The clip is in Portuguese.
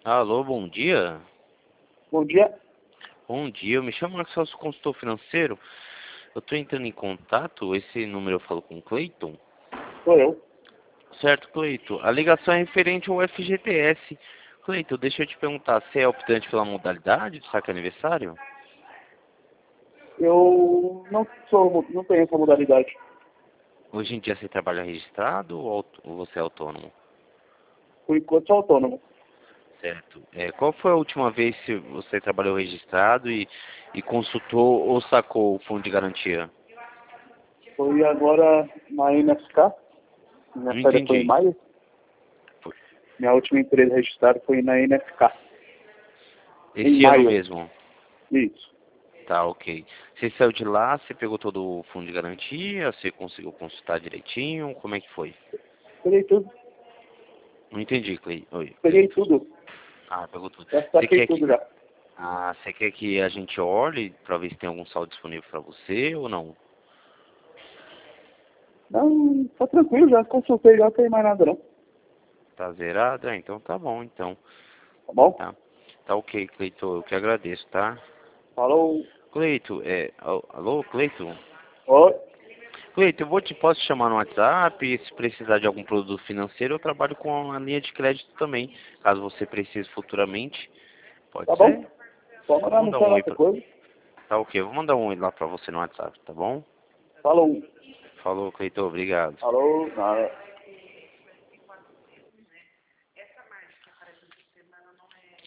Alô, bom dia. Bom dia. Bom dia, eu me chamo Marcos, sou consultor financeiro. Eu estou entrando em contato, esse número eu falo com o Cleiton. Sou eu. Certo, Cleiton. A ligação é referente ao FGTS. Cleiton, deixa eu te perguntar, você é optante pela modalidade do saque aniversário? Eu não tenho essa modalidade. Hoje em dia você trabalha registrado ou você é autônomo? Por enquanto sou autônomo. Certo. Qual foi a última vez que você trabalhou registrado e consultou ou sacou o fundo de garantia? Foi agora na NSK. Minha Não férias foi em entendi. maio. Minha última empresa registrada foi na NSK. Em Esse ano maio. mesmo? Isso. Tá, ok. Você saiu de lá, você pegou todo o fundo de garantia, você conseguiu consultar direitinho, como é que foi? Peguei tudo. Não entendi, Clay. Oi, Peguei Cleiton. tudo. Ah, pegou tudo. Já Você saquei quer tudo que, já. você quer que a gente olhe para ver se tem algum saldo disponível para você ou não? Não, tá tranquilo, já consultei, já não tem mais nada não. Tá zerado? Então tá bom, então. Tá bom? Tá, tá ok, Cleiton, eu que agradeço, tá? Falou. Cleiton, alô, Cleiton? Oi. Cleiton, posso te chamar no WhatsApp, se precisar de algum produto financeiro, eu trabalho com a linha de crédito também, caso você precise futuramente. Pode Tá ser? bom? Pode Vou mandar mandar mensagem um lá oi qualquer pra... coisa. Tá ok, eu vou mandar um oi lá pra você no WhatsApp, tá bom? Falou. Falou, Cleiton, obrigado. Falou. Nada.